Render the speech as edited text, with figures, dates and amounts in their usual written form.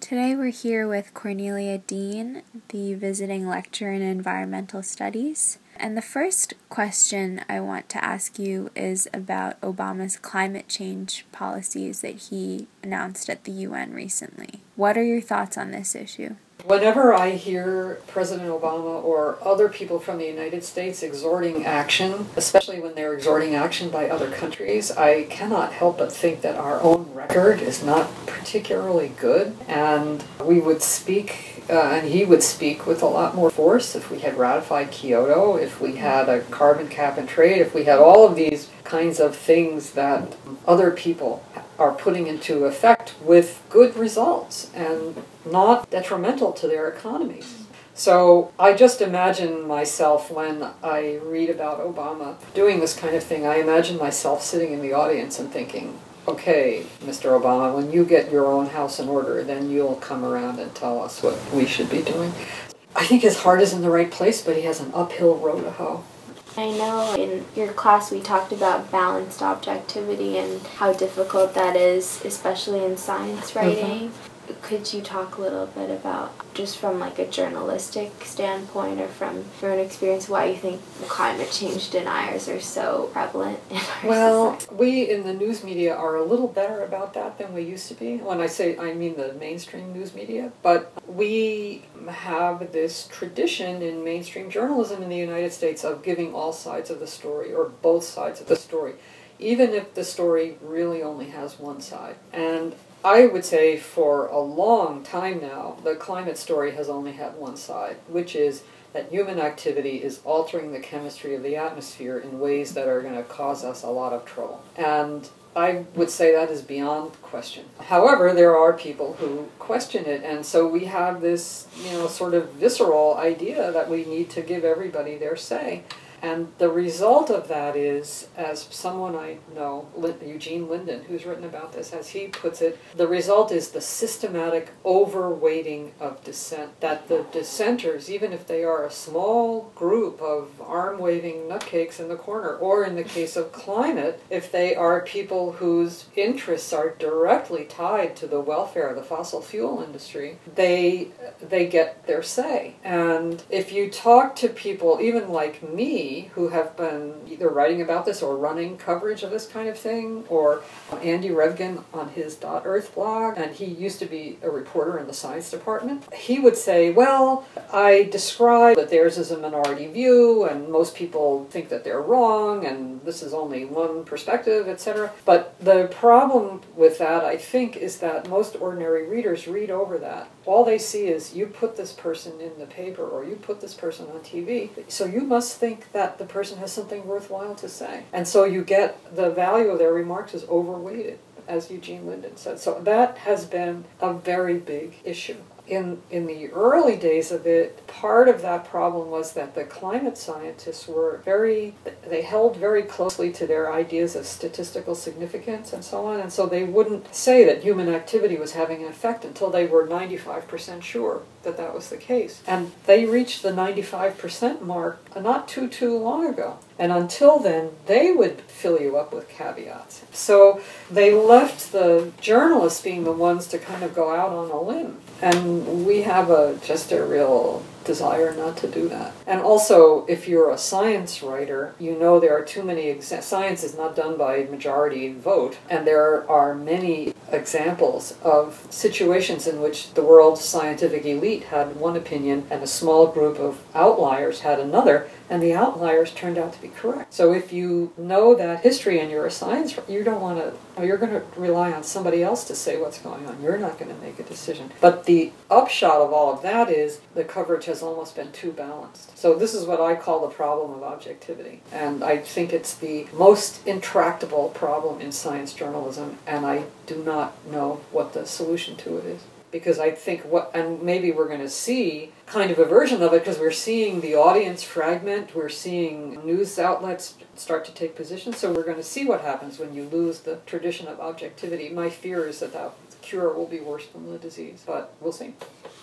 Today we're here with Cornelia Dean, the visiting lecturer in environmental studies. And the first question I want to ask you is about Obama's climate change policies that he announced at the UN recently. What are your thoughts on this issue? Whenever I hear President Obama or other people from the United States exhorting action, especially when they're exhorting action by other countries, I cannot help but think that our own record is not particularly good, and we would speak, and he would speak with a lot more force if we had ratified Kyoto, if we had a carbon cap and trade, if we had all of these kinds of things that other people are putting into effect with good results and not detrimental to their economies. So I just imagine myself, when I read about Obama doing this kind of thing, I imagine myself sitting in the audience and thinking, okay, Mr. Obama, when you get your own house in order, then you'll come around and tell us what we should be doing. I think his heart is in the right place, but he has an uphill road to hoe. I know in your class we talked about balanced objectivity and how difficult that is, especially in science writing. Could you talk a little bit about, just from like a journalistic standpoint or from your own experience, why you think climate change deniers are so prevalent in our society? We in the news media are a little better about that than we used to be. When I say, I mean the mainstream news media. But we have this tradition in mainstream journalism in the United States of giving all sides of the story, or both sides of the story, even if the story really only has one side. And I would say for a long time now, the climate story has only had one side, which is that human activity is altering the chemistry of the atmosphere in ways that are going to cause us a lot of trouble. And I would say that is beyond question. However, there are people who question it, and so we have this, sort of visceral idea that we need to give everybody their say. And the result of that is, as someone I know, Eugene Linden, who's written about this, as he puts it, the result is the systematic overweighting of dissent. That the dissenters, even if they are a small group of arm-waving nutcakes in the corner, or in the case of climate, if they are people whose interests are directly tied to the welfare of the fossil fuel industry, they get their say. And if you talk to people, even like me, who have been either writing about this or running coverage of this kind of thing, or Andy Revgan on his .earth blog, and he used to be a reporter in the science department, he would say, well, I describe that theirs is a minority view, and most people think that they're wrong, and this is only one perspective, etc. But the problem with that, I think, is that most ordinary readers read over that. All they see is, you put this person in the paper, or you put this person on TV, so you must think that the person has something worthwhile to say. And so you get the value of their remarks is overweighted, as Eugene Linden said. So that has been a very big issue. In the early days of it, part of that problem was that the climate scientists they held very closely to their ideas of statistical significance and so on, and so they wouldn't say that human activity was having an effect until they were 95% sure that that was the case. And they reached the 95% mark not too long ago. And until then, they would fill you up with caveats. So they left the journalists being the ones to kind of go out on a limb. And we have just a real desire not to do that. And also, if you're a science writer, you know there are too many science is not done by majority vote, and there are many examples of situations in which the world's scientific elite had one opinion and a small group of outliers had another, and the outliers turned out to be correct. So if you know that history and you're a science, you don't want to, you're going to rely on somebody else to say what's going on. You're not going to make a decision. But the upshot of all of that is the coverage has almost been too balanced. So this is what I call the problem of objectivity. And I think it's the most intractable problem in science journalism, and I do not know what the solution to it is. Because I think and maybe we're going to see kind of a version of it, because we're seeing the audience fragment, we're seeing news outlets start to take positions, so we're going to see what happens when you lose the tradition of objectivity. My fear is that the cure will be worse than the disease, but we'll see.